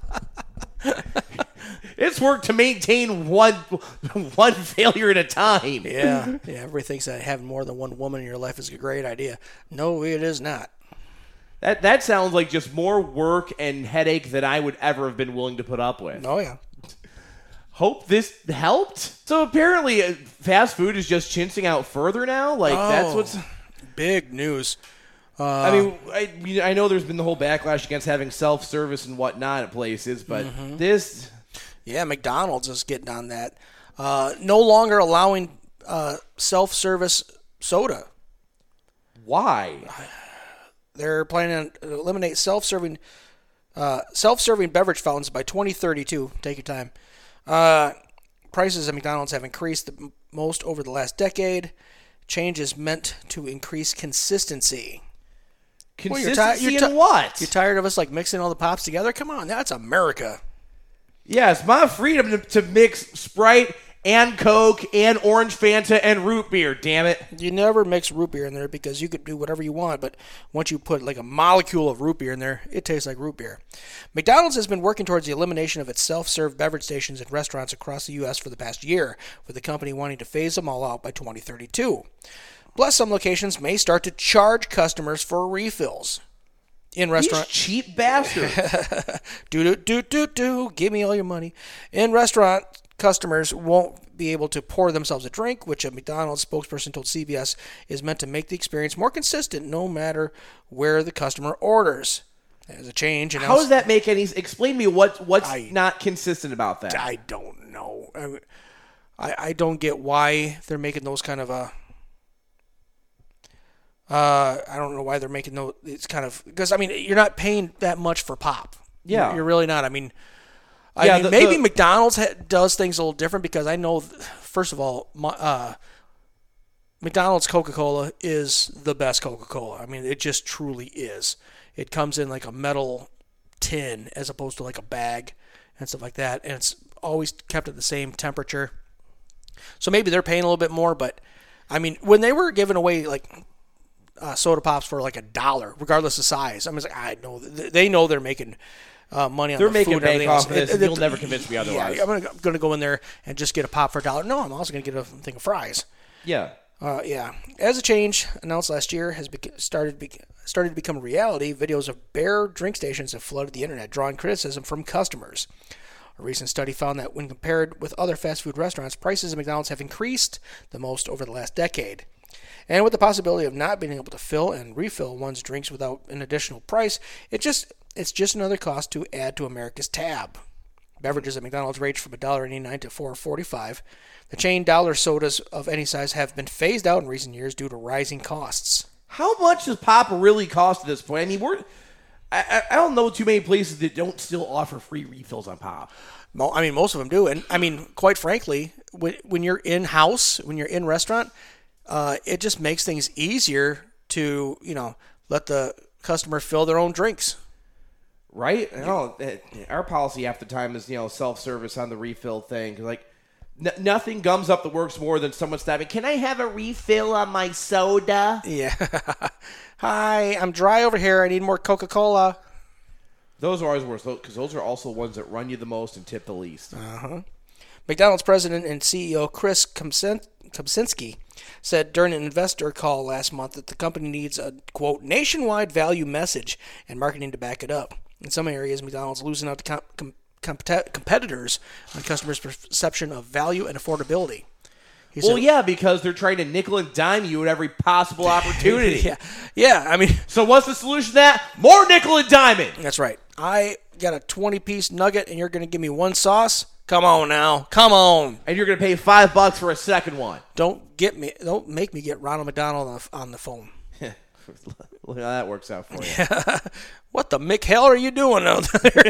It's work to maintain one one failure at a time. Yeah, yeah. Everybody thinks that having more than one woman in your life is a great idea. No, it is not. That that sounds like just more work and headache than I would ever have been willing to put up with. Oh yeah. Hope this helped. So apparently, uh, fast food is just chinsing out further now. Like Oh, that's what's. big news. Uh, I mean, I, you know, I know there's been the whole backlash against having self-service and whatnot at places, but Mm-hmm. this. Yeah, McDonald's is getting on that. Uh, no longer allowing uh, self-service soda. Why? They're planning to eliminate self-serving uh, self-serving beverage fountains by twenty thirty-two. Take your time. Uh, prices at McDonald's have increased the m- most over the last decade. Change is meant to increase consistency. Well, you're Consistency ti- you're in ti- what? You tired of us like mixing all the pops together? Come on, that's America. Yes, my freedom to, to mix Sprite and Coke and Orange Fanta and root beer. Damn it! You never mix root beer in there because you could do whatever you want, but once you put like a molecule of root beer in there, it tastes like root beer. McDonald's has been working towards the elimination of its self-serve beverage stations in restaurants across the U S for the past year, with the company wanting to phase them all out by twenty thirty-two. Plus, some locations may start to charge customers for refills. In These restaurant, cheap bastards. do do do do do, give me all your money. In restaurant, customers won't be able to pour themselves a drink, which a McDonald's spokesperson told C B S is meant to make the experience more consistent no matter where the customer orders. There's a change. How does that make any? Explain to me what what's I- not consistent about that. I don't know. I, I I don't get why they're making those kind of a. Uh, I don't know why they're making those. It's kind of because I mean you're not paying that much for pop. Yeah. you're, you're really not. I mean, I Yeah, mean the- maybe the- McDonald's ha- does things a little different because I know. First of all, my, uh, McDonald's Coca-Cola is the best Coca-Cola. I mean, it just truly is. It comes in like a metal tin as opposed to like a bag and stuff like that, and it's always kept at the same temperature. So maybe they're paying a little bit more, but I mean, when they were giving away like uh, soda pops for like a dollar, regardless of size, I mean, it's like I know they know they're making uh, money on They're the making food and bank everything off else. of this, It- and it- you'll never convince me otherwise. Yeah, I'm gonna, I'm gonna go in there and just get a pop for a dollar. No, I'm also gonna get a thing of fries. Yeah. Uh, yeah. As a change announced last year has bec- started be- started to become a reality, videos of bare drink stations have flooded the internet, drawing criticism from customers. A recent study found that when compared with other fast food restaurants, prices at McDonald's have increased the most over the last decade. And with the possibility of not being able to fill and refill one's drinks without an additional price, it just it's just another cost to add to America's tab. Beverages at McDonald's range from one dollar and eighty-nine cents to four dollars and forty-five cents. The chain dollar sodas of any size have been phased out in recent years due to rising costs. How much does Pop really cost at this point? I mean, we're I, I don't know too many places that don't still offer free refills on Pop. I mean, most of them do. And, I mean, quite frankly, when, when you're in-house, when you're in restaurant, uh, it just makes things easier to, you know, let the customer fill their own drinks. Right? You know, our policy half the time is, you know, self-service on the refill thing. Like, n- nothing gums up the works more than someone stabbing, can I have a refill on my soda? Yeah. Hi, I'm dry over here. I need more Coca-Cola. Those are always worse, because those are also ones that run you the most and tip the least. Uh-huh. McDonald's president and C E O Chris Kempczinski said during an investor call last month that the company needs a, quote, nationwide value message and marketing to back it up. In some areas, McDonald's losing out to com- com- com- competitors on customers' perception of value and affordability. He well, said, yeah, because they're trying to nickel and dime you at every possible opportunity. yeah, yeah. I mean, so what's the solution to that? More nickel and diming. That's right. I got a twenty-piece nugget, and you're going to give me one sauce? Come on now, come on. And you're going to pay five bucks for a second one. Don't get me. Don't make me get Ronald McDonald on the, on the phone. Look how that works out for you. What the Mick hell are you doing out there?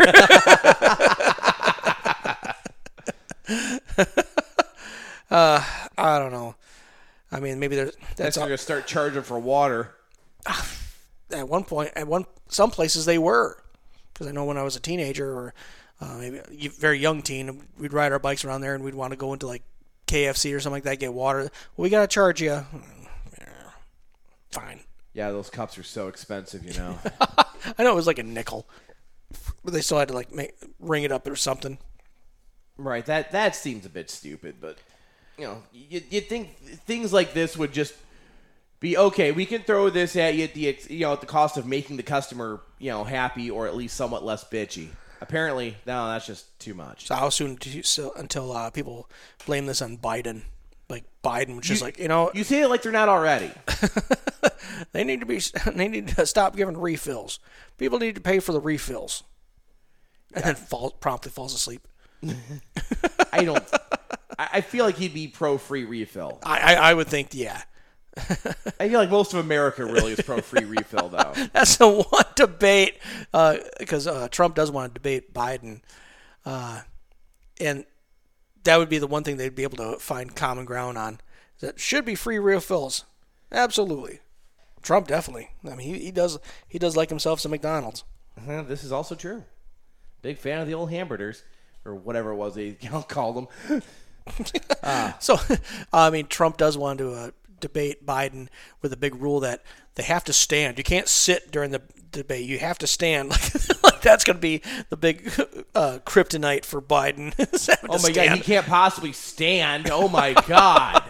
uh, I don't know. I mean, maybe there's that's, that's all, going to start charging for water. At one point, at one some places they were, because I know when I was a teenager or uh, maybe a very young teen, we'd ride our bikes around there and we'd want to go into like K F C or something like that, get water. Well, we gotta charge you. Fine. Yeah, those cups are so expensive, you know. I know it was like a nickel, but they still had to like make, ring it up or something. Right. That that seems a bit stupid, but you know, you you think things like this would just be okay. We can throw this at you at the you know at the cost of making the customer you know happy or at least somewhat less bitchy. Apparently, no, that's just too much. So how soon do you, so, until uh, people blame this on Biden? Like Biden, which is like you know, you say it like they're not already. They need to be. They need to stop giving refills. People need to pay for the refills, and yeah. then fall, promptly falls asleep. I don't. I feel like he'd be pro free refill. I, I I would think yeah. I feel like most of America really is pro free refill though. That's the one debate because uh, uh, Trump does want to debate Biden, uh, and that would be the one thing they'd be able to find common ground on. That should be free refills. Absolutely. Trump definitely. I mean, he, he does he does like himself some McDonald's. Uh, this is also true. Big fan of the old hamburgers, or whatever it was they called them. uh. So, I mean, Trump does want to uh, debate Biden with a big rule that they have to stand. You can't sit during the debate. You have to stand. Like, like that's going to be the big uh, kryptonite for Biden. Oh, my God. He can't possibly stand. Oh, my God.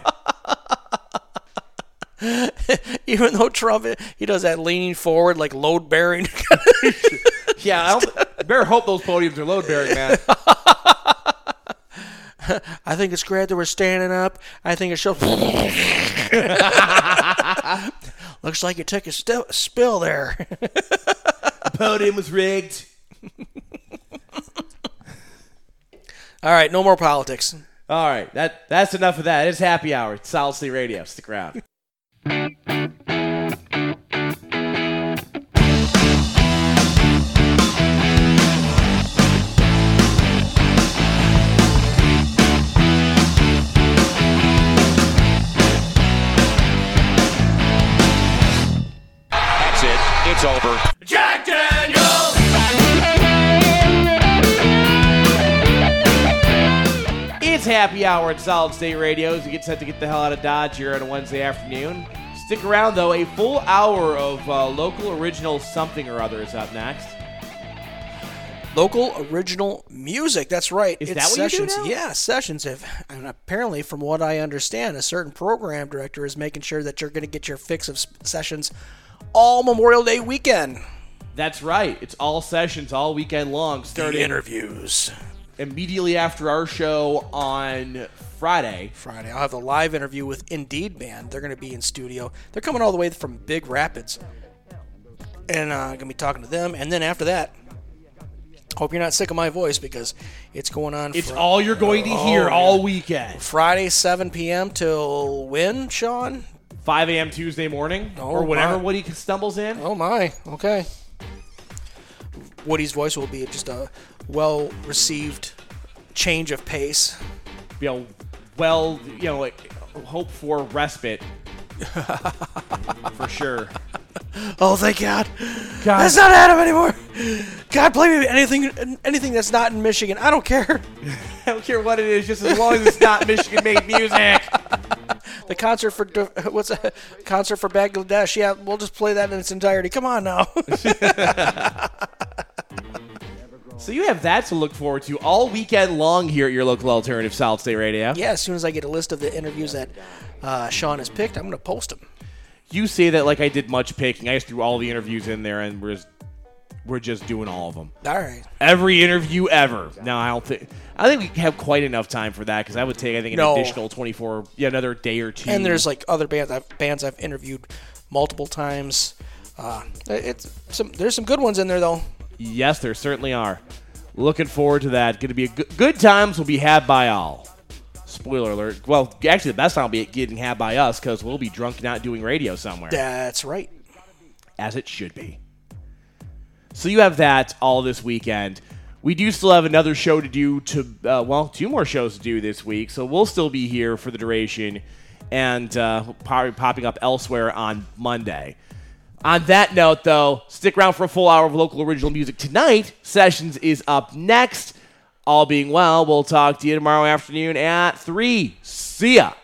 Even though Trump, he does that leaning forward, like load bearing. Yeah, I don't, better hope those podiums are load bearing, man. I think it's great that we're standing up. I think it shows. Looks like you took a st- spill there. The podium was rigged. All right, no more politics. All right, that that's enough of that. It's happy hour. It's Solid State Radio. Stick around. It's over. Jack Daniels! It's happy hour at Solid State Radio as we get set to get the hell out of Dodge here on a Wednesday afternoon. Stick around, though. A full hour of uh, local original something or other is up next. Local original music. That's right. Is it's that what sessions. you do now? Yeah, sessions. Have, and apparently, from what I understand, a certain program director is making sure that you're going to get your fix of s- sessions all Memorial Day weekend. That's right. It's all sessions all weekend long, starting The interviews. immediately after our show on Friday. Friday. I'll have a live interview with Indeed Band. They're going to be in studio. They're coming all the way from Big Rapids. And I'm uh, going to be talking to them. And then after that, hope you're not sick of my voice because it's going on. It's fr- all you're going to hear Oh, all weekend. Friday, seven p.m. till when, Sean? five a.m. Tuesday morning, Oh, or whenever my. Woody stumbles in. Oh, my. Okay. Woody's voice will be just a well-received change of pace. You know, well, you know, like, hope for respite. For sure. Oh, thank God. God. That's not Adam anymore. God, play me anything anything that's not in Michigan. I don't care. I don't care what it is, just as long as it's not Michigan-made music. The concert for, what's a concert for Bangladesh? Yeah, we'll just play that in its entirety. Come on now. So you have that to look forward to all weekend long here at your local alternative South State Radio. Yeah, as soon as I get a list of the interviews that uh, Sean has picked, I'm going to post them. You say that like I did much picking. I just threw all the interviews in there, and we're just, we're just doing all of them. All right. Every interview ever. No, I don't think. I think we have quite enough time for that because I would take I think an No. additional twenty-four, yeah, another day or two. And there's like other bands I've, bands I've interviewed multiple times. Uh, it's some there's some good ones in there though. Yes, there certainly are. Looking forward to that. Going to be a good, good times will be had by all. Spoiler alert. Well, actually, the best time will be getting had by us because we'll be drunk and not doing radio somewhere. That's right. As it should be. So you have that all this weekend. We do still have another show to do to, uh, well, two more shows to do this week. So we'll still be here for the duration and uh, probably popping up elsewhere on Monday. On that note, though, stick around for a full hour of local original music tonight. Sessions is up next. All being well, we'll talk to you tomorrow afternoon at three. See ya.